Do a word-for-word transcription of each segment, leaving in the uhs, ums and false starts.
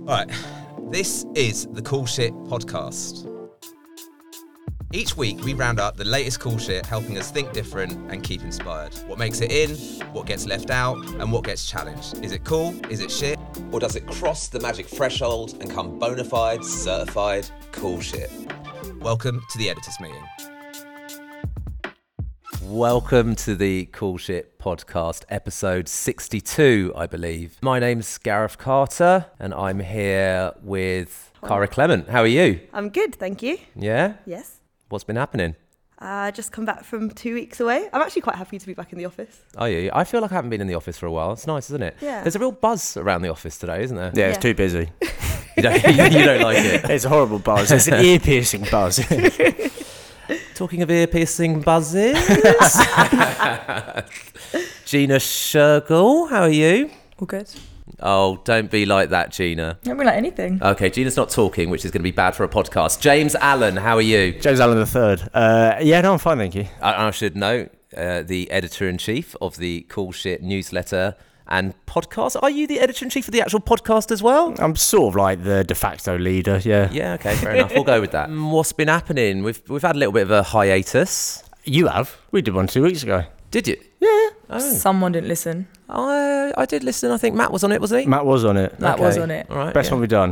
Right, this is the Cool Shit Podcast. Each week we round up the latest cool shit, helping us think different and keep inspired. What makes it in, what gets left out, and what gets challenged. Is it cool? Is it shit? Or does it cross the magic threshold and come bona fide, certified cool shit? Welcome to the editors meeting. Welcome to the Cool Shit Podcast, episode sixty-two, I believe. My name's Gareth Carter, and I'm here with Cara Clement. How are you? I'm good, thank you. Yeah? Yes. What's been happening? I uh, just come back from two weeks away. I'm actually quite happy to be back in the office. Are you? I feel like I haven't been in the office for a while. It's nice, isn't it? Yeah. There's a real buzz around the office today, isn't there? Yeah, it's Yeah. too busy. You don't, you don't like it? It's a horrible buzz. It's an ear-piercing buzz. Talking of ear-piercing buzzes, Gina Shergill, how are you? All good. Oh, don't be like that, Gina. Don't be like anything. Okay, Gina's not talking, which is going to be bad for a podcast. James Allen, how are you? James Allen the third. Uh, yeah, no, I'm fine, thank you. I, I should note, uh, the editor-in-chief of the Cool Shit newsletter and podcast. Are you the editor-in-chief of the actual podcast as well? I'm sort of like the de facto leader, yeah. Yeah, okay, fair enough. We'll go with that. Mm, What's been happening? We've we've had a little bit of a hiatus. You have? We did one two weeks ago. Did you? Yeah. Oh, Someone didn't listen. I I did listen. I think Matt was on it, wasn't he? Matt was on it. Matt Okay. was on it. All right. Best yeah. one we've done.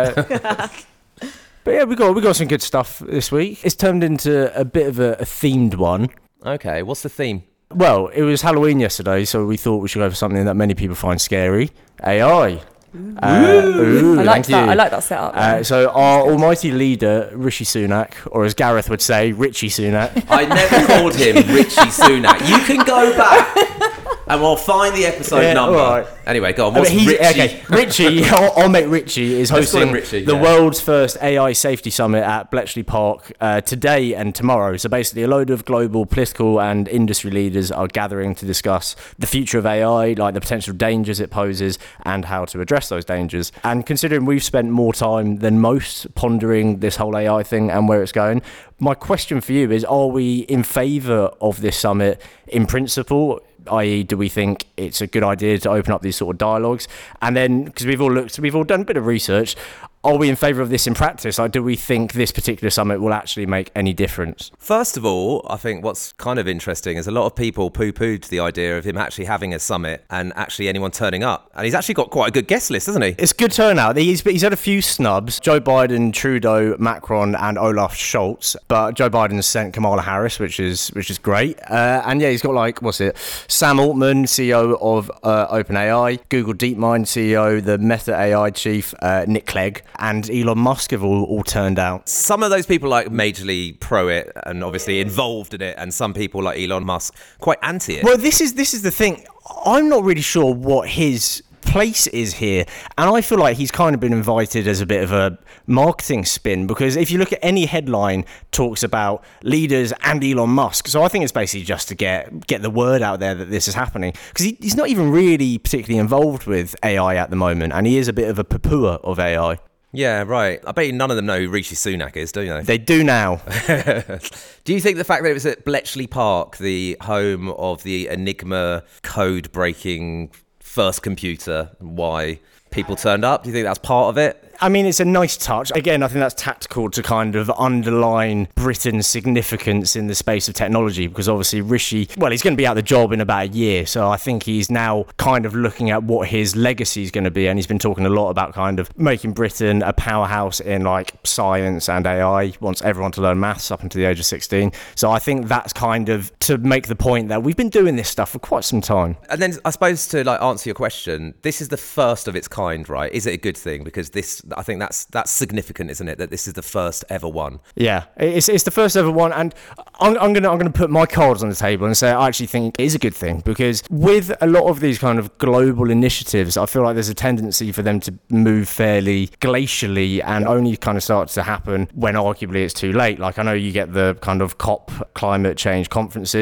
Uh, but yeah, we got we got some good stuff this week. It's turned into a bit of a, a themed one. Okay, what's the theme? Well, it was Halloween yesterday, so we thought we should go for something that many people find scary. A I. Uh, ooh, I like thank that. you. I like that setup. Uh, so our almighty leader, Rishi Sunak, or as Gareth would say, Richie Sunak. I never called him Richie Sunak. You can go back and we'll find the episode Yeah, number. all right. Anyway, go on. I What's mean, he's- Richie? Okay, Richie, our, our mate Richie is Let's call him hosting Richie, the yeah. world's first A I safety summit at Bletchley Park uh, today and tomorrow. So basically a load of global political and industry leaders are gathering to discuss the future of A I, like the potential dangers it poses and how to address those dangers. And considering we've spent more time than most pondering this whole A I thing and where it's going, my question for you is, are we in favour of this summit in principle? that is, do we think it's a good idea to open up these sort of dialogues? And then, because we've all looked, we've all done a bit of research, are we in favour of this in practice? Like, do we think this particular summit will actually make any difference? First of all, I think what's kind of interesting is a lot of people poo-pooed the idea of him actually having a summit and actually anyone turning up. And he's actually got quite a good guest list, hasn't he? It's a good turnout. He's, he's had a few snubs. Joe Biden, Trudeau, Macron and Olaf Scholz. But Joe Biden's sent Kamala Harris, which is which is great. Uh, and yeah, he's got like, what's it? Sam Altman, C E O of uh, OpenAI. Google DeepMind C E O, the Meta A I chief, uh, Nick Clegg. And Elon Musk have all, all turned out. Some of those people like majorly pro it and obviously involved in it, and some people like Elon Musk quite anti it. Well, this is this is the thing. I'm not really sure what his place is here, and I feel like he's kind of been invited as a bit of a marketing spin, because if you look at any headline talks about leaders and Elon Musk, so I think it's basically just to get get the word out there that this is happening, because he, he's not even really particularly involved with A I at the moment, and he is a bit of a poo-pooer of A I. Yeah, right. I bet you none of them know who Rishi Sunak is, do they? They do now. Do you think the fact that it was at Bletchley Park, the home of the Enigma code-breaking first computer, why people turned up, do you think that's part of it? I mean, it's a nice touch. Again, I think that's tactical to kind of underline Britain's significance in the space of technology, because obviously Rishi, well, he's going to be out of the job in about a year. So I think he's now kind of looking at what his legacy is going to be. And he's been talking a lot about kind of making Britain a powerhouse in like science and A I. He wants everyone to learn maths up until the age of sixteen. So I think that's kind of to make the point that we've been doing this stuff for quite some time. And then I suppose to like answer your question, this is the first of its kind, right? Is it a good thing? Because this, I think that's that's significant, isn't it? That this is the first ever one. Yeah, it's it's the first ever one, and I'm, I'm gonna I'm gonna put my cards on the table and say I actually think it is a good thing, because with a lot of these kind of global initiatives, I feel like there's a tendency for them to move fairly glacially and only kind of start to happen when arguably it's too late. Like I know you get the kind of COP climate change conferences,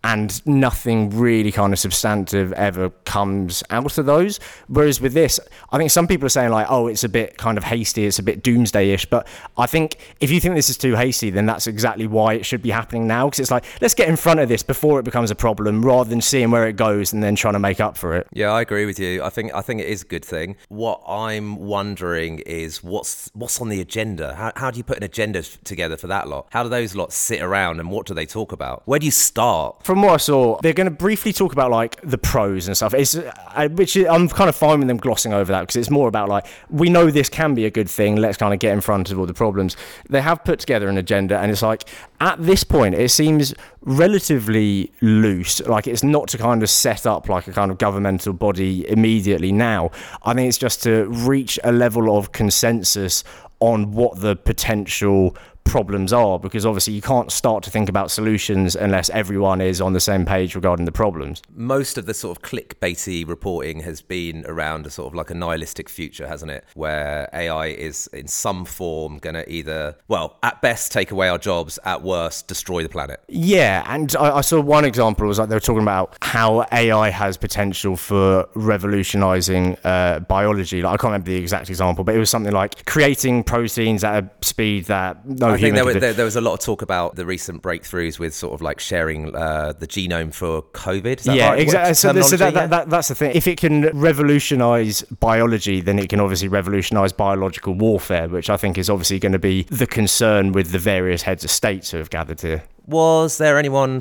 and nothing really kind of substantive ever comes out of those. Whereas with this, I think some people are saying like, oh, it's a bit kind of hasty, it's a bit doomsday-ish, but I think if you think this is too hasty, then that's exactly why it should be happening now, because it's like, let's get in front of this before it becomes a problem, rather than seeing where it goes and then trying to make up for it. Yeah, I agree with you. I think I think it is a good thing. What I'm wondering is what's what's on the agenda. How how do you put an agenda together for that lot? How do those lots sit around and what do they talk about? Where do you start? From what I saw, they're going to briefly talk about like the pros and stuff. It's uh, which is, I'm kind of fine with them glossing over that, because it's more about like, we know this can be a good thing. Let's kind of get in front of all the problems. They have put together an agenda, and it's like at this point it seems relatively loose. Like it's not to kind of set up like a kind of governmental body immediately now. I think it's just to reach a level of consensus on what the potential problems are, because obviously you can't start to think about solutions unless everyone is on the same page regarding the problems. Most of the sort of clickbaity reporting has been around a sort of like a nihilistic future, hasn't it? Where A I is in some form going to either, well, at best take away our jobs, at worst destroy the planet. Yeah, and I, I saw one example, was like they were talking about how A I has potential for revolutionizing uh, biology. Like, I can't remember the exact example, but it was something like creating proteins at a speed that no I think there was, could there, there was a lot of talk about the recent breakthroughs with sort of like sharing uh, the genome for COVID. Is that yeah, right? exactly. So, so that, yeah? that, that, that's the thing. If it can revolutionize biology, then it can obviously revolutionize biological warfare, which I think is obviously going to be the concern with the various heads of states who have gathered here. Was there anyone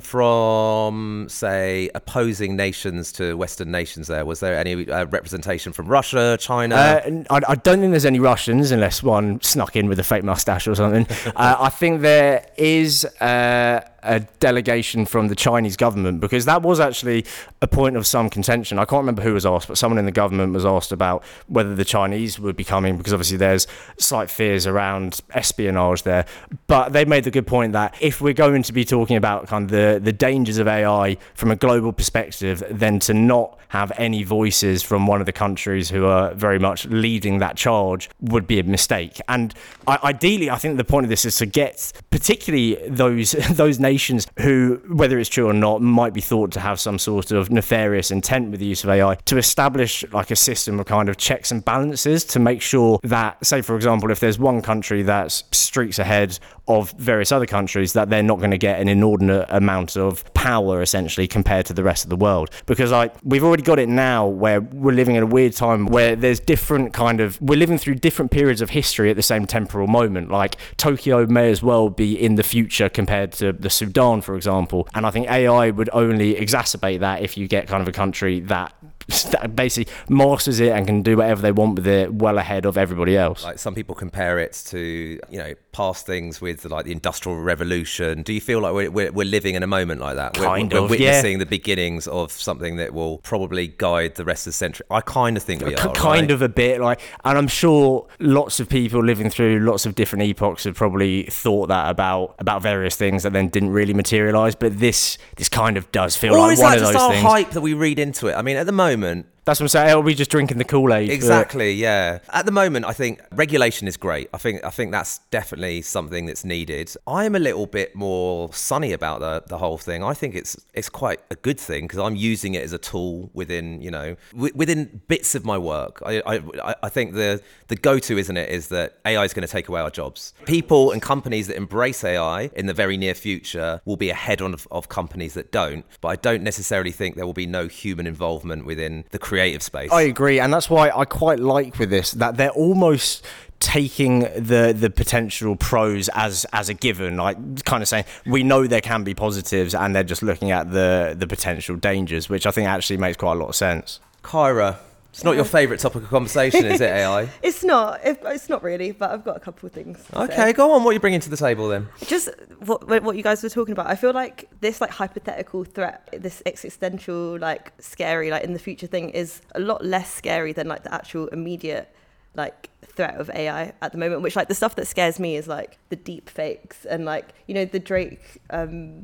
from, say, opposing nations to Western nations there? Was there any uh, representation from Russia, China? Uh, I, I don't think there's any Russians, unless one snuck in with a fake mustache or something. uh, I think there is uh, a delegation from the Chinese government, because that was actually a point of some contention. I can't remember who was asked, but someone in the government was asked about whether the Chinese would be coming, because obviously there's slight fears around espionage there. But they made the good point that if we're going to be talking about kind of the, the dangers of A I from a global perspective, then to not have any voices from one of the countries who are very much leading that charge would be a mistake. And I, ideally, I think the point of this is to get particularly those those nations who, whether it's true or not, might be thought to have some sort of nefarious intent with the use of A I, to establish like a system of kind of checks and balances to make sure that, say for example, if there's one country that's streaks ahead of various other countries, that they're not going to get an inordinate amount of power essentially compared to the rest of the world. Because like we've already got it now where we're living in a weird time where there's different kind of, we're living through different periods of history at the same temporal moment. Like Tokyo may as well be in the future compared to the Sudan, for example. And I think A I would only exacerbate that if you get kind of a country that that basically masters it and can do whatever they want with it well ahead of everybody else. Like some people compare it to, you know, past things with like the Industrial Revolution. Do you feel like we're, we're, we're living in a moment like that? Kind we're, of, we're witnessing yeah. the beginnings of something that will probably guide the rest of the century. I kind of think we are, Kind right? of a bit, like, and I'm sure lots of people living through lots of different epochs have probably thought that about about various things that then didn't really materialise. But this this kind of does feel Or like is one that of just those our things. hype that we read into it? I mean, at the moment, That's what I'm saying. Are we just drinking the Kool-Aid? exactly, yeah. At the moment, I think regulation is great. I think I think that's definitely something that's needed. I'm a little bit more sunny about the the whole thing. I think it's it's quite a good thing because I'm using it as a tool within, you know, w- within bits of my work. I I, I think the the go-to, isn't it, is that A I is going to take away our jobs. People and companies that embrace A I in the very near future will be ahead on of, of companies that don't. But I don't necessarily think there will be no human involvement within the creative space. I agree, and that's why I quite like with this that they're almost taking the the potential pros as as a given, like kind of saying we know there can be positives, and they're just looking at the the potential dangers, which I think actually makes quite a lot of sense. Kyra, it's not your favourite topic of conversation, is it, A I? It's not. It, it's not really, but I've got a couple of things to Okay, say. go on. What are you bringing to the table then? Just what what you guys were talking about. I feel like this like hypothetical threat, this existential like scary like in the future thing is a lot less scary than like the actual immediate like threat of A I at the moment. Which like the stuff that scares me is like the deep fakes and like, you know, the Drake um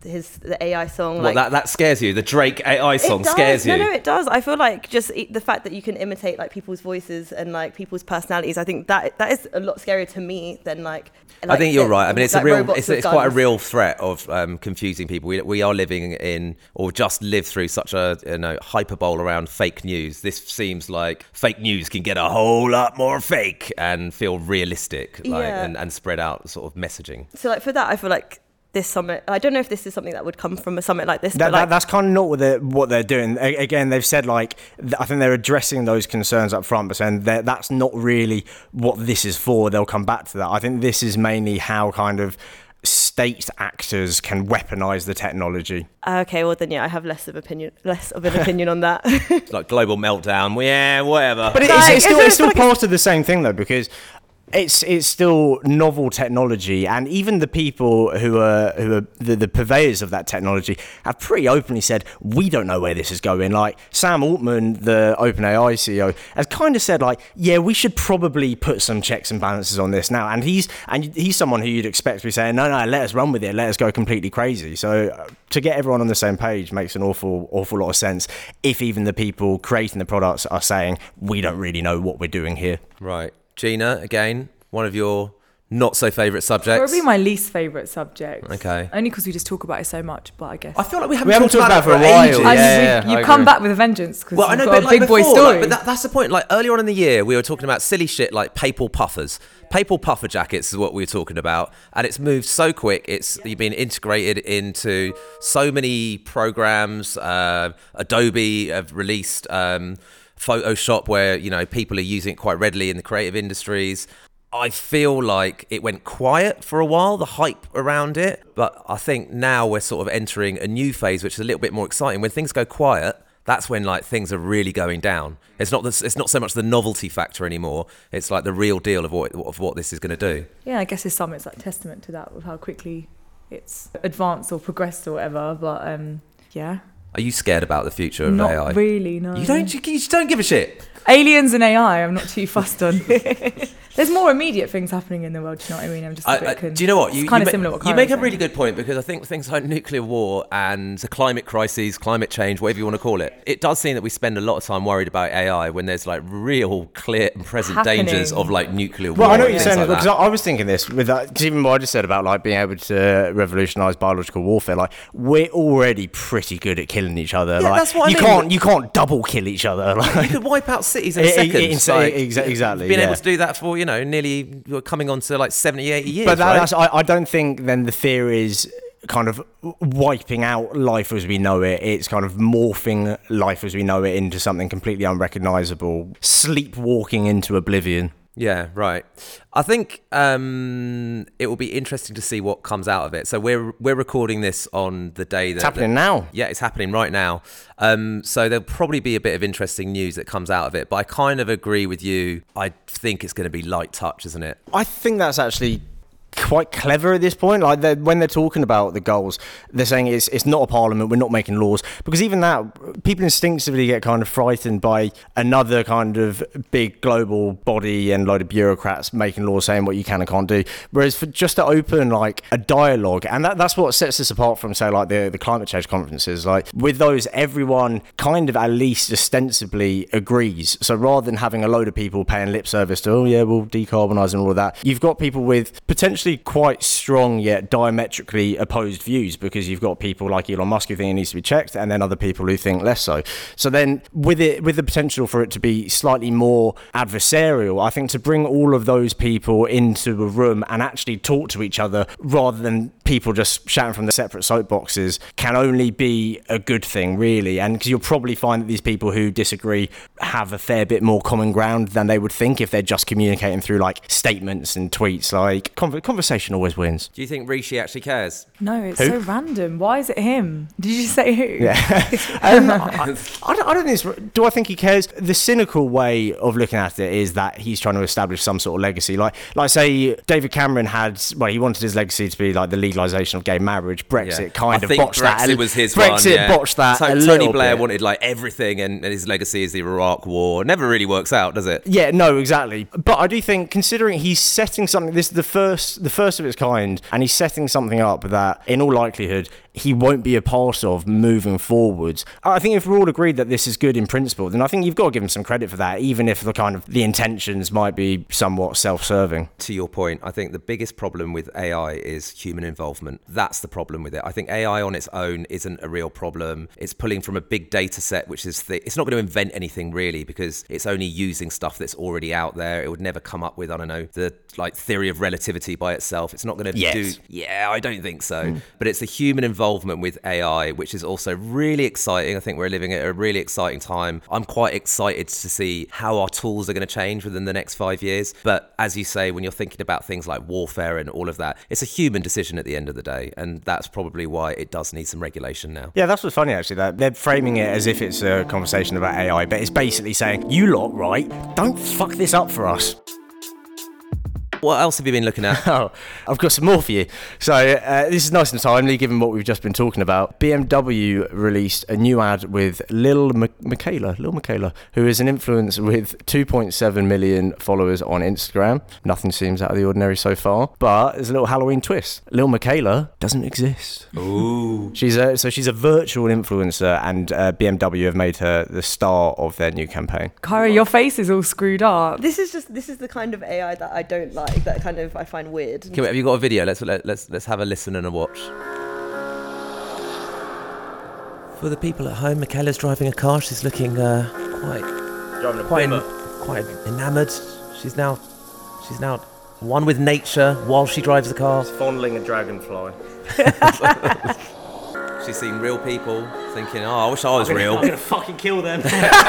his the A I song. What, like that, that scares you? The Drake A I song it does. scares you? No, no, it does. I feel like just i- the fact that you can imitate like people's voices and like people's personalities. I think that that is a lot scarier to me than like. I like think you're the- right. I mean, it's like a real, robots it's, with it's quite a guns. real threat of um, confusing people. We, we are living in, or just lived through such a you know hyperbole around fake news. This seems like fake news can get a whole lot more fake and feel realistic, like, Yeah. and, and spread out sort of messaging. So like for that, I feel like this summit. I don't know if this is something that would come from a summit like this. That, but like, that, that's kind of not what they're, what they're doing. A- again, they've said like, th- I think they're addressing those concerns up front, but saying that that's not really what this is for. They'll come back to that. I think this is mainly how kind of state actors can weaponize the technology. okay, well then yeah, I have less of opinion, less of an opinion on that. It's like global meltdown. Well, yeah, whatever. But it, Like, it's, it's still, it's it's still like- part of the same thing though, because it's it's still novel technology, and even the people who are who are the, the purveyors of that technology have pretty openly said we don't know where this is going. Like Sam Altman, the OpenAI C E O, has kind of said like, yeah, we should probably put some checks and balances on this now. And he's and he's someone who you'd expect to be saying, no, no, let us run with it, let us go completely crazy. So uh, to get everyone on the same page makes an awful awful lot of sense. If even the people creating the products are saying we don't really know what we're doing here. Right. Gina, again, one of your not so favourite subjects. Probably my least favourite subject. Okay. Only because we just talk about it so much, but I guess. I feel like we haven't, We haven't talked, talked about, about it it for a while. ages. I mean, Yeah, we- I you come agree. back with a vengeance because Well, I you've know, got but a like big boy before, story. like, but that, that's the point. Like earlier on in the year, we were talking about silly shit like papal puffers. Papal puffer jackets is what we were talking about, and it's moved so quick. It's been integrated into so many programs. Uh, Adobe have released um, Photoshop, where you know people are using it quite readily in the creative industries. I feel like it went quiet for a while, the hype around it, but I think now we're sort of entering a new phase, which is a little bit more exciting. When things go quiet, that's when like things are really going down. It's not this, it's not so much the novelty factor anymore. It's like the real deal of what of what this is going to do. Yeah, I guess this summit's like testament to that, with how quickly it's advanced or progressed or whatever. But um, yeah, Are you scared about the future of not A I? really. No, You don't. You, you just don't give a shit. Aliens and A I, I'm not too fussed on. There's more immediate things happening in the world. Do you know what I mean? I'm just a I, bit I, con- do you know what? It's You, kind you of ma- similar. What you Kyra make was a really saying. good point, because I think things like nuclear war and the climate crises, climate change, whatever you want to call it, it does seem that we spend a lot of time worried about A I when there's like real, clear and present Happening. dangers of like nuclear war. Well, I know what and you're things saying, like because that. I, I was thinking this with that, because even what I just said about like being able to revolutionise biological warfare, like we're already pretty good at killing each other. Yeah, like that's what I you mean. can't you can't double kill each other. You Like, could wipe out cities in It- it- seconds. it's- like, exa- exactly, Being yeah. able to do that for, you know, nearly, you're coming on to like seventy, eighty years, but that, right? that's, I, I don't think then the fear is kind of wiping out life as we know it. It's kind of morphing life as we know it into something completely unrecognisable, sleepwalking into oblivion. Yeah, right. I think um, it will be interesting to see what comes out of it. So we're we're recording this on the day that It's happening that- now. Yeah, it's happening right now. Um, so there'll probably be a bit of interesting news that comes out of it. But I kind of agree with you. I think it's going to be light touch, isn't it? I think that's actually quite clever at this point. Like they're, when they're talking about the goals, they're saying it's it's not a parliament, we're not making laws, because even that, people instinctively get kind of frightened by another kind of big global body and load of bureaucrats making laws saying what you can and can't do. Whereas for just to open like a dialogue, and that, that's what sets us apart from say like the the climate change conferences. Like with those, everyone kind of at least ostensibly agrees. So rather than having a load of people paying lip service to, oh yeah, we'll decarbonise and all of that, you've got people with potentially quite strong yet diametrically opposed views, because you've got people like Elon Musk who think it needs to be checked, and then other people who think less so. So then with it, with the potential for it to be slightly more adversarial, I think to bring all of those people into a room and actually talk to each other rather than people just shouting from the separate soapboxes can only be a good thing, really. And because you'll probably find that these people who disagree have a fair bit more common ground than they would think if they're just communicating through like statements and tweets. Like con- conversation always wins. Do you think Rishi actually cares? No, it's Who? so random. Why is it him? Did you say who? Yeah. um, I, I, don't, I don't think it's, do I think he cares? The cynical way of looking at it is that he's trying to establish some sort of legacy. Like, like say David Cameron had, well, he wanted his legacy to be like the legalisation of gay marriage. Brexit Yeah. kind I of think botched Brexit that. was his Brexit one, yeah. botched that. So, a Tony little Blair bit. wanted like everything, and, and his legacy is the Iraq War. It never really works out, does it? Yeah, no, exactly. But I do think, considering he's setting something, this is the first, the first of its kind, and he's setting something up that, in all likelihood, he won't be a part of moving forwards. I think if we're all agreed that this is good in principle, then I think you've got to give him some credit for that, even if the kind of the intentions might be somewhat self-serving. To your point, I think the biggest problem with A I is human involvement. That's the problem with it. I think A I on its own isn't a real problem. It's pulling from a big data set, which is th- it's not going to invent anything really, because it's only using stuff that's already out there. It would never come up with, I don't know, the like theory of relativity by itself. It's not going to Yes. do. Yeah, I don't think so. Mm. But it's the human involvement with A I, which is also really exciting. I think we're living at a really exciting time. I'm quite excited to see how our tools are going to change within the next five years. But as you say, when you're thinking about things like warfare and all of that, it's a human decision at the end of the day. And that's probably why it does need some regulation now. Yeah, that's what's funny actually, that they're framing it as if it's a conversation about A I, but it's basically saying, you lot, right, don't fuck this up for us. What else have you been looking at? Oh, I've got some more for you. So uh, this is nice and timely given what we've just been talking about. B M W released a new ad with Lil M- Michaela, Lil Michaela, who is an influencer with two point seven million followers on Instagram. Nothing seems out of the ordinary so far, but there's a little Halloween twist. Lil Michaela doesn't exist. Ooh. She's a, so she's a virtual influencer, and uh, B M W have made her the star of their new campaign. Kyra, your face is all screwed up. This is just this is the kind of A I that I don't like. That kind of I find weird. Okay, wait, have you got a video? Let's let, let's let's have a listen and a watch. For the people at home, Michaela's driving a car. She's looking uh, quite quite en- quite enamoured. She's now she's now one with nature while she drives the car. Fondling a dragonfly. She's seen real people, thinking, "Oh, I wish I was real." I'm gonna fucking kill them.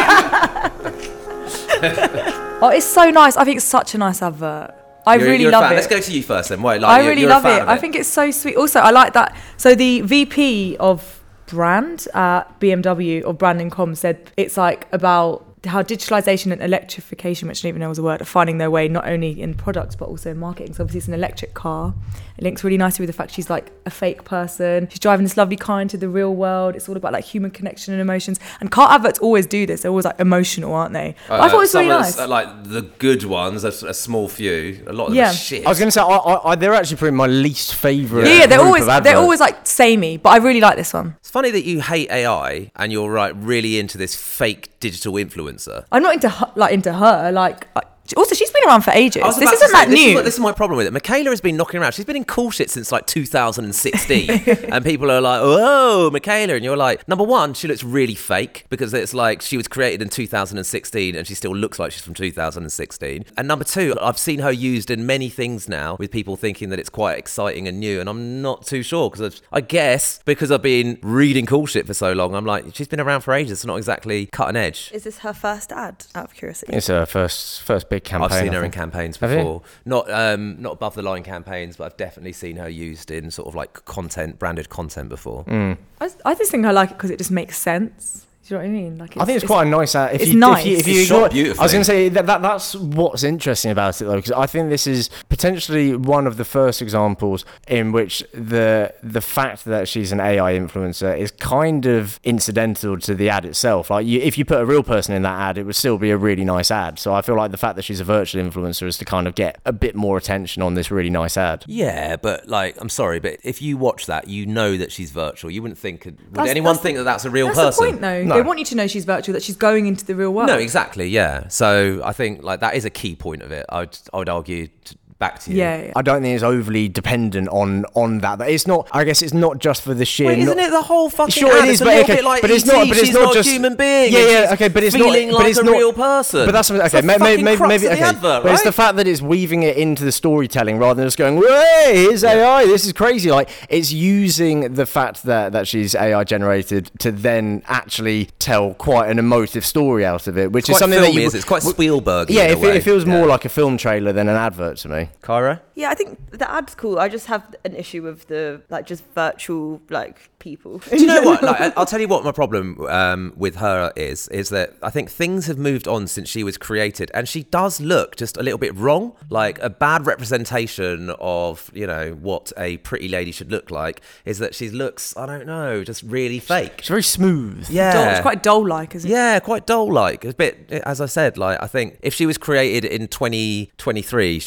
Oh, it's so nice. I think it's such a nice advert. I You're- really you're a love fan. it. Let's go to you first then. Wait, like, I you're, really you're a love fan it. of I think it's so sweet. Also, I like that. So the V P of brand at B M W, or brand and com, said it's like about how digitalization and electrification, which I didn't even know was a word, are finding their way not only in products but also in marketing. So obviously it's an electric car. It links really nicely with the fact she's like a fake person. She's driving this lovely car into the real world. It's all about like human connection and emotions. And car adverts always do this. They're always like emotional, aren't they? Uh, I thought it was some really of nice. the, uh, like the good ones, a, a small few. A lot of them Yeah. are shit. I was going to say, I, I, I, they're actually probably my least favourite. yeah, yeah, they're group always of they're adverts. always like samey, but I really like this one. It's funny that you hate A I and you're right really into this fake digital influencer. I'm not into her, like into her. Like I, also, she's been around for ages. I was This about to isn't say, that this new. Is, what- this is my problem with it. Michaela has been knocking around. She's been in cool shit since like two thousand sixteen. And people are like, oh, Michaela. And you're like, number one, she looks really fake because it's like she was created in two thousand sixteen and she still looks like she's from two thousand sixteen. And number two, I've seen her used in many things now with people thinking that it's quite exciting and new. And I'm not too sure because I guess because I've been reading cool shit for so long, I'm like, she's been around for ages. It's not exactly cutting edge. Is this her first ad? Out of curiosity. It's her first first big campaign. I've seen I her in think. campaigns Have you? before. Not um, not above the line campaigns, but I've definitely seen her used in sort of like content, branded content before. Mm. I, I just think I like it because it just makes sense. Do you know what I mean? Like I think it's, quite a nice ad. If it's you, nice. If you, if you It's shot ignore- beautifully. I was going to say that, that that's what's interesting about it though, because I think this is potentially one of the first examples in which the the fact that she's an A I influencer is kind of incidental to the ad itself. Like you, if you put a real person in that ad, it would still be a really nice ad. So I feel like the fact that she's a virtual influencer is to kind of get a bit more attention on this really nice ad. Yeah, but like, I'm sorry, but if you watch that, you know that she's virtual. You wouldn't think, would That's- anyone that's- think that that's a real That's person? the point, though. No. They want you to know she's virtual, that she's going into the real world. No, exactly. Yeah. So I think like that is a key point of it. I would, I would argue. T- back to you. Yeah, yeah. I don't think it's overly dependent on on that. It's not. I guess it's not just for the sheer. Wait, isn't not, it the whole fucking Sure, ad? it is, it's a but little okay, bit like but it's E T. not. But it's she's not not just a human being. Yeah, and yeah, she's okay, but it's feeling not. like but it's a not, real person. But that's okay. It's the Maybe, fucking maybe, crux maybe of the okay. advert, But it's the right? fact that it's weaving it into the storytelling rather than just going, "Hey, here's A I. This is crazy." Like it's using the fact that that she's A I generated to then actually tell quite an emotive story out of it, which It's is quite something filmy, that you. is it? It's quite Spielberg. Yeah, in a it, fe- way. it feels Yeah. more like a film trailer than an advert to me. Cara? Yeah, I think the ad's cool. I just have an issue with the like just virtual like people. Do you know what? Like, I- I'll tell you what my problem um, with her is. Is that I think things have moved on since she was created, and she does look just a little bit wrong. Like a bad representation of you know what a pretty lady should look like is that she looks. I don't know, just really fake. It's very smooth. Yeah, Doll, it's quite doll-like, isn't it? Yeah, quite doll-like. A bit, as I said, like I think if she was created in twenty twenty-three, she'd look a lot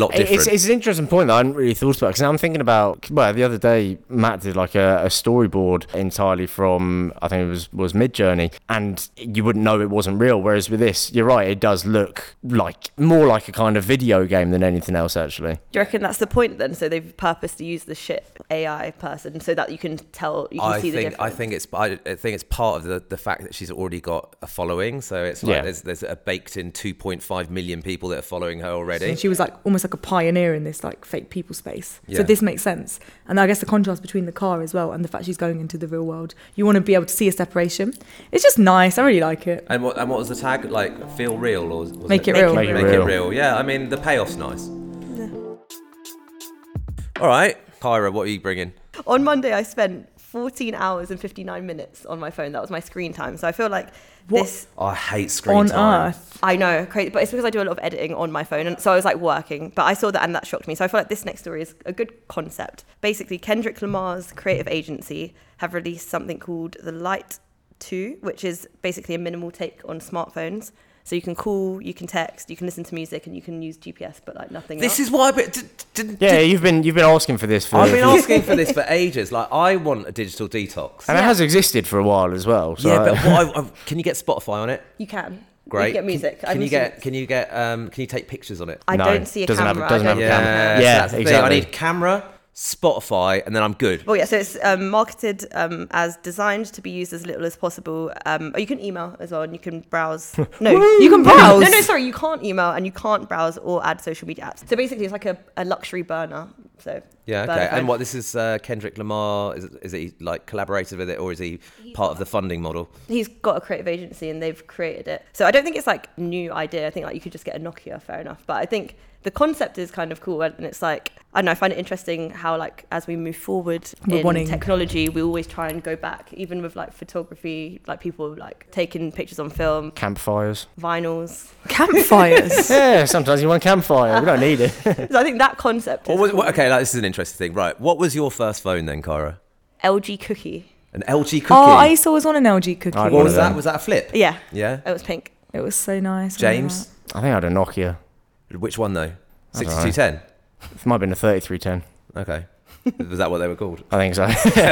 lot different. It's, it's an interesting point that I hadn't really thought about, because I'm thinking about, well, the other day Matt did like a, a storyboard entirely from, I think it was was Midjourney, and you wouldn't know it wasn't real. Whereas with this, you're right, it does look like more like a kind of video game than anything else, actually. Do you reckon that's the point then? So they've purposely used the shit A I person so that you can tell, you can I see the think difference. I think it's I, I think it's part of the, the fact that she's already got a following. So it's like Yeah. there's there's a baked in two point five million people that are following her already. And she was like almost like a pioneer in this like fake people space. Yeah. So this makes sense. And I guess the contrast between the car as well and the fact she's going into the real world, you want to be able to see a separation. It's just nice. I really like it. And what and what was the tag? Like feel real or was Make it? it real. Make it Make real. it real. Yeah, I mean the payoff's nice. All right, Kyra, what are you bringing? On Monday, I spent fourteen hours and fifty-nine minutes on my phone. That was my screen time. So I feel like What? this, I hate screen On time. Earth. I know, crazy, but it's because I do a lot of editing on my phone. And so I was like working, but I saw that and that shocked me. So I feel like this next story is a good concept. Basically, Kendrick Lamar's creative agency have released something called the Light two, which is basically a minimal take on smartphones. So you can call, you can text, you can listen to music, and you can use G P S, but like nothing This else. is why. But did, did, Yeah, did- you've been you've been asking for this for. I've been for- asking for this for ages. Like I want a digital detox. and it has existed for a while as well. So Yeah, but what I, I, can you get Spotify on it? You can. Great. You can get music. Can, I'm can you using get? it. Can you get? Um, can you take pictures on it? I No, don't see a doesn't have- camera. doesn't I have a don't- camera. Yeah, Yeah, so that's the thing. exactly. I need camera, Spotify, and then I'm good. Well, yeah, so it's um, marketed um, as designed to be used as little as possible. Um, or you can email as well, and you can browse. No, You can browse. No, no, sorry, you can't email and you can't browse or add social media apps. So basically, it's like a, a luxury burner. So Yeah, burner okay. phone. And what this is uh, Kendrick Lamar? Is is he like collaborated with it, or is he part of the funding model? He's got a creative agency and they've created it. So I don't think it's like a new idea. I think like you could just get a Nokia, fair enough. But I think the concept is kind of cool, and it's like, I don't know, I find it interesting how like as we move forward We're in wanting- technology, we always try and go back, even with like photography, like people like taking pictures on film, campfires. vinyls. Campfires. Yeah, sometimes you want a campfire. We don't need it. So I think that concept What is was, cool. what, okay, like, this is an interesting thing, right? What was your first phone then, Kyra? L G Cookie. An L G Cookie. Oh, I saw was on an L G Cookie. I had what one was of that? them. Was that a flip? Yeah, Yeah. it was pink. It was so nice. James, I think I had a Nokia. which one though? I don't know. sixty-two ten. It might have been a thirty-three ten. Okay. Was that what they were called? I think so.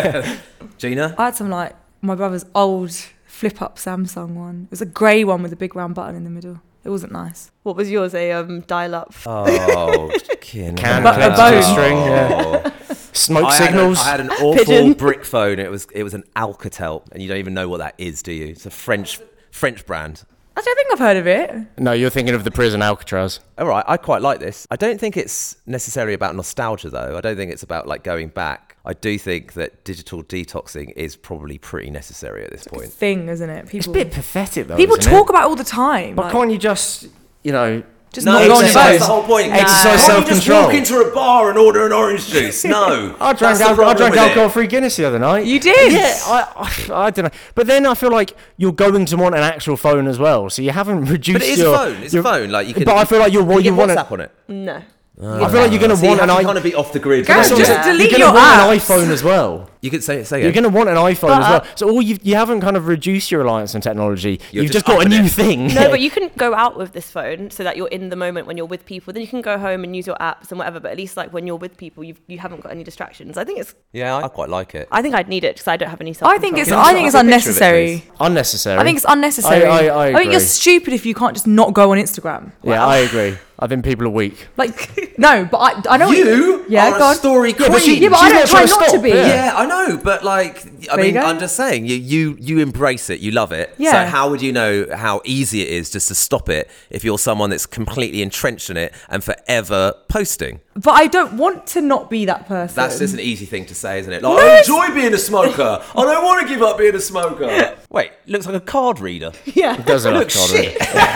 Gina? I had some like my brother's old flip up Samsung one. It was a grey one with a big round button in the middle. It wasn't nice. What was yours? A um, dial-up. Oh, kin- Can But a bone. string, yeah. Smoke I had, a, signals. I had an awful Pigeon. brick phone. It was it was an Alcatel, and you don't even know what that is, do you? It's a French French brand. Actually, I think I've heard of it. No, you're thinking of the prison Alcatraz. All right, I quite like this. I don't think it's necessarily about nostalgia, though. I don't think it's about like going back. I do think that digital detoxing is probably pretty necessary at this point. Thing, isn't it? It's People a bit pathetic though. people isn't talk it? about it all the time. But like, can't you just, you know, just No, not go on your that's phone. the whole point. Exercise Can't you just self-control. walk into a bar and order an orange juice? No. I drank, That's the al- I problem drank with it. alcohol-free Guinness the other night. You did? Yeah, I, I, I don't know. But then I feel like you're going to want an actual phone as well, so you haven't reduced But it is your... a phone. It's a your- phone. Like you can. But I feel like you're can what you you get want. WhatsApp on it. No. I feel like you're going to So you want have an to i- kind of be off the grid. Gareth, That's just what I'm saying. delete You're your going to want an apps. iPhone as well. You could say say You're again. going to want an iPhone But, as uh, well. So all you you haven't kind of reduced your reliance on technology. You're You've just just, got a upping new it. thing. No, but you can go out with this phone so that you're in the moment when you're with people. Then you can go home and use your apps and whatever. But at least like when you're with people, you you haven't got any distractions. I think it's. Yeah, I quite like it. I think I'd need it because I don't have any self. I think it's. Can you I show think it's us a picture of it, unnecessary. please? Unnecessary. I think it's unnecessary. I- I- I think you're agree. stupid if you can't just not go on Instagram. Yeah, I agree. I think people are weak. Like no, but I I know what You Yeah, are go a on. story queen. but she- Yeah, but I She's don't not try trying to not to stop, be. yeah. Yeah, I know, but like, I There you mean, go. I'm just saying, you you you embrace it, you love it. Yeah. So how would you know how easy it is just to stop it if you're someone that's completely entrenched in it and forever posting? But I don't want to not be that person. That's just an easy thing to say, isn't it? Like, I enjoy being a smoker. I don't want to give up being a smoker. Wait, looks like a card reader. yeah. It does look like Looks Connor. shit.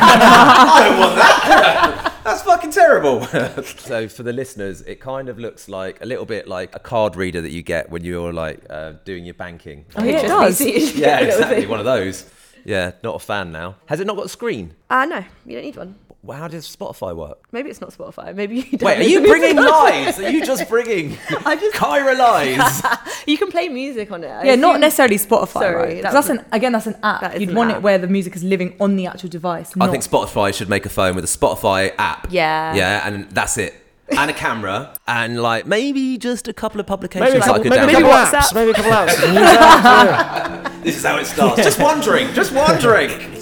I don't want that. That's fucking terrible. So for the listeners, it kind of looks like a little bit like a card reader that you get when you're like uh, doing your banking. Oh, yeah, it does. Yeah, exactly. One of those. Yeah, not a fan now. Has it not got a screen? Ah, no, you don't need one. Well, how does Spotify work? Maybe it's not Spotify. Maybe you don't. Wait, are need you the bringing music. lies? Are you just bringing I just- Kyra lies? You can play music on it. I Yeah, not assume- necessarily Spotify. Sorry, right? 'Cause that that's was- an again, that's an app. that is You'd an want app. it where the music is living on the actual device. I Not, think Spotify should make a phone with a Spotify app. Yeah. Yeah, and that's it. and a camera and like maybe just a couple of publications Maybe a that couple, I could maybe a download. couple Maybe apps. WhatsApp. Maybe a couple apps. News apps, yeah. This is how it starts. Just wondering. Just wondering.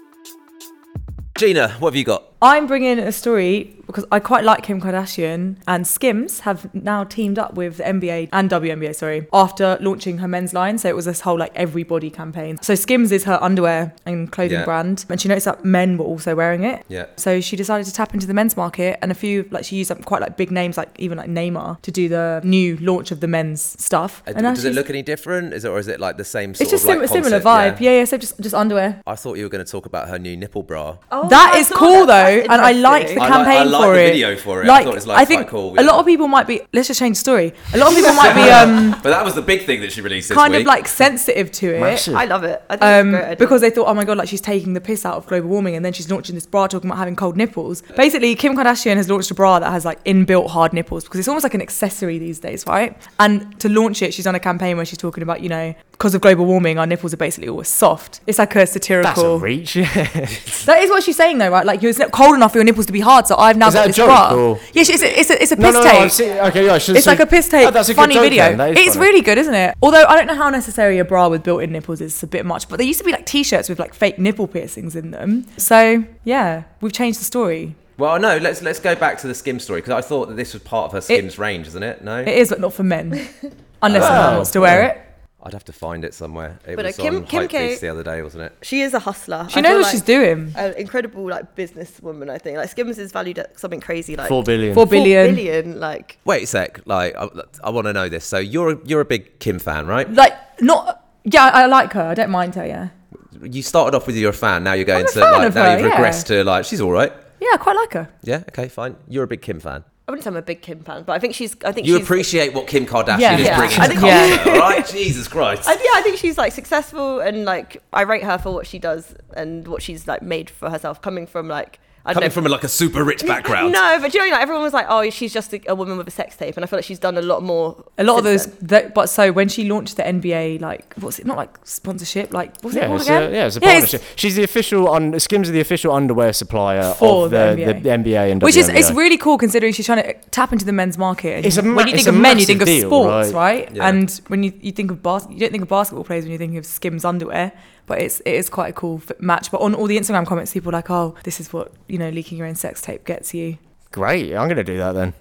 Gina, what have you got? I'm bringing a story because I quite like Kim Kardashian, and Skims have now teamed up with the N B A and W N B A, sorry, after launching her men's line. So it was this whole like everybody campaign. So Skims is her underwear and clothing Yeah. brand, and she noticed that men were also wearing it. Yeah. So she decided to tap into the men's market, and a few like she used some quite like big names, like even like Neymar, to do the new launch of the men's stuff. Uh, And now Does it she's- look any different? Is it or is it like the same sort It's just of like sim- similar concept? vibe. Yeah. yeah, So just just underwear. I thought you were going to talk about her new nipple bra. Oh, That I is saw cool that. though, That's and I liked the I like- campaign I like for the it. video for it. I Like, thought it was, like, think quite cool, a lot yeah. of people might be. Let's just change the story. A lot of people might be um But that was the big thing that she released this kind week. of like sensitive to it. Massive. I love it. I think Um, it's a great idea. because they thought, oh my god, like she's taking the piss out of global warming, and then she's launching this bra talking about having cold nipples. Basically, Kim Kardashian has launched a bra that has like inbuilt hard nipples because it's almost like an accessory these days, right? And to launch it, she's on a campaign where she's talking about, you know, because of global warming, our nipples are basically always soft. It's like a That's a satirical. reach. Yeah. That is what she's saying though, right? Like, it's not cold enough for your nipples to be hard, so I've now Is got that a this joke, bra. or- Yeah, it's a, it's a, it's a No, piss no, no. tape. I've seen, okay, yeah. I should It's see- like a piss tape, Oh, that's a good funny joke video. then. That is It's funny. really good, isn't it? Although I don't know how necessary a bra with built-in nipples is a bit much, but there used to be like t-shirts with like fake nipple piercings in them. So yeah, we've changed the story. Well, no, let's let's go back to the Skims story because I thought that this was part of her Skims range, isn't it? No, It is, but not for men, unless a man Oh, wants to wear it. I'd have to find it somewhere. It But, uh, was Kim- on Kim Hypebeast K- the other day, wasn't it? she is a hustler. She I knows feel what like she's doing. An incredible like businesswoman. I think like Skims is valued at something crazy like Four billion. Four billion. Four billion. Like Wait a sec, like I, I want to know this. So you're you're a big Kim fan, right? Like not. Yeah, I, I like her. I don't mind her. Yeah. You started off with you're a fan. Now you're going I'm a to fan like of now her, you've yeah. regressed to like she's all right. Yeah, I quite like her. Yeah, okay, fine. You're a big Kim fan. I wouldn't say I'm a big Kim fan, but I think she's. I think You she's, appreciate what Kim Kardashian Yeah. is Yeah. bringing I to think- culture, all right? Jesus Christ. I, yeah, I think she's like successful and like I rate her for what she does and what she's like made for herself, coming from like I don't Coming know, from like a super rich background. No, but do you know, like everyone was like, "Oh, she's just a, a woman with a sex tape," and I feel like she's done a lot more. A lot of since those, then. that, but so when she launched the N B A, like, what's it? Not like sponsorship, like, what's it Yeah, called it's again? a, yeah, it's a Yeah, partnership. She's the official. Un- Skims are the official underwear supplier For of the the, N B A. the, the N B A and Which is W N B A. it's really cool considering she's trying to tap into the men's market. And It's a ma- when you it's think a of men, you think of massive deal, sports, right? right? Yeah. And when you, you think of bas- you don't think of basketball players when you think of Skims underwear. But it's it is quite a cool f- match. But on all the Instagram comments, people are like, "Oh, this is what you know, leaking your own sex tape gets you." Great. I'm going to do that then.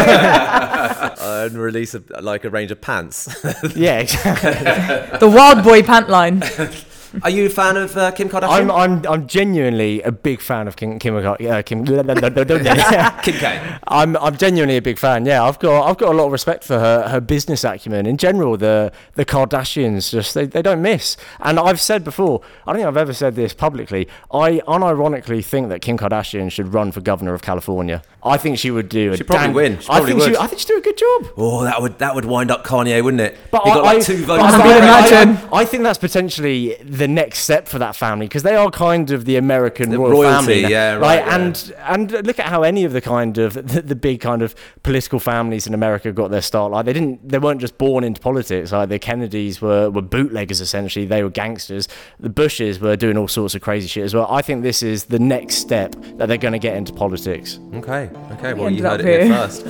Uh, and release a, like a range of pants. Yeah, exactly. The Wild Boy pant line. Are you a fan of uh, Kim Kardashian? I'm I'm I'm genuinely a big fan of Kim Kim. Uh, Kim Kim K. I'm I'm genuinely a big fan. Yeah, I've got I've got a lot of respect for her her business acumen. In general, the the Kardashians just they, they don't miss. And I've said before, I don't think I've ever said this publicly. I unironically think that Kim Kardashian should run for governor of California. I think she would do. A She'd probably damn- win. She I probably think she would. I think she'd do a good job. Oh, that would that would wind up Kanye, wouldn't it? But he I, got like I- two but votes. I- can I- imagine. I, I think that's potentially the next step for that family because they are kind of the American The royal royalty, family, now, yeah, right, yeah. And and look at how any of the kind of the, the big kind of political families in America got their start. Like they didn't, they weren't just born into politics. Like the Kennedys were were bootleggers essentially. They were gangsters. The Bushes were doing all sorts of crazy shit as well. I think this is the next step that they're going to get into politics. Okay, okay. Well, ended you heard up it here here. first.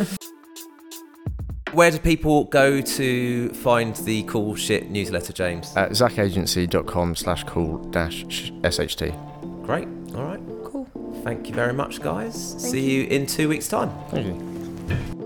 Where do people go to find the cool shit newsletter, James? At zachagency.com slash cool dash sht. Great. All right. Cool. Thank you very much, guys. See you in two weeks' time. Thank you.